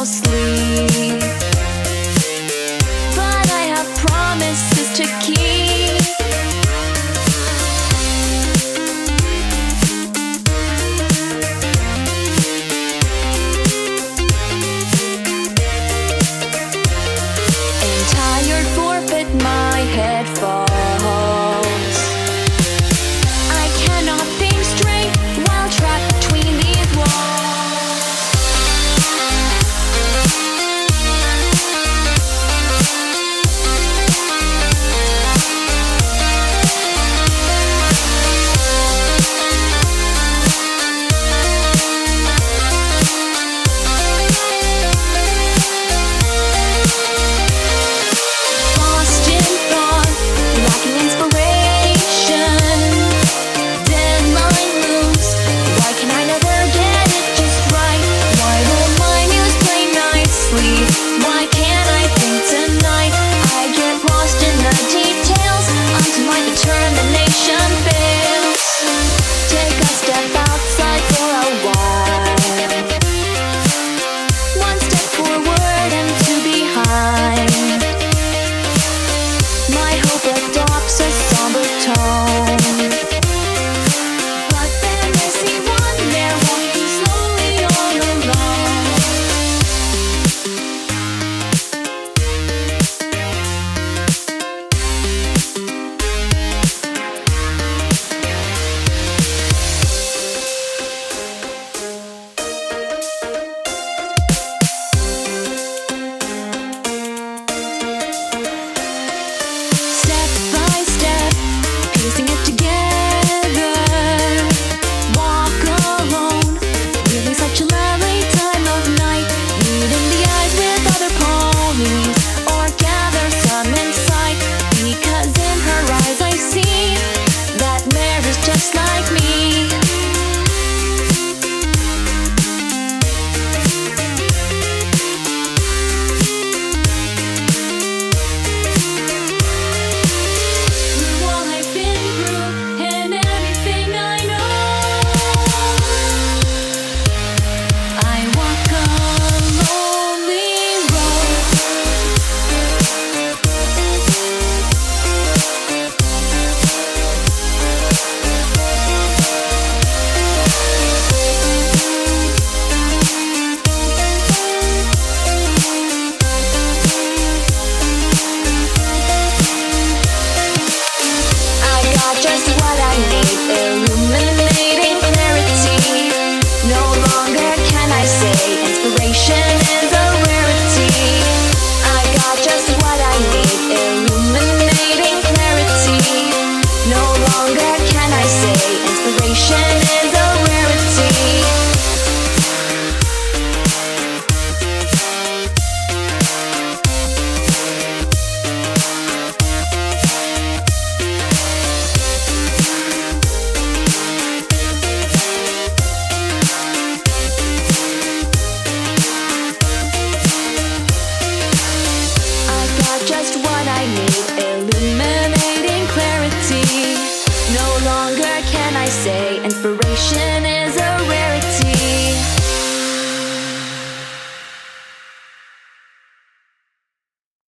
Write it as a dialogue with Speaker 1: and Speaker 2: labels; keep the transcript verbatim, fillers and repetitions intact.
Speaker 1: no sleep, but I have promises to keep. And tired, forfeit, my head falls. I cannot think straight while trapped between these walls. Lost in thought, lacking inspiration, deadline loose. Why can I never get it just right? Why won't my muse play nicely? Why can't I think tonight? I get lost in the details until my determination fails. Take a step outside for a while. One step forward and two behind. My hope adopts a somber tone, but then I see one there walking slowly all alone. Step by step, piecing it together. Walk alone, really such a lovely time of night. Meeting the eyes with other ponies, or gather some insight. Because in her eyes I see that mare is just like me. Through all I've been through and everything I know, I walk a lonely road. I got just what I need, illuminating clarity. No longer can I say inspiration is a rarity. I got just what I need, illuminating clarity. No longer can I say inspiration is a rarity. I got just what I need, illuminating clarity. No longer can I say inspiration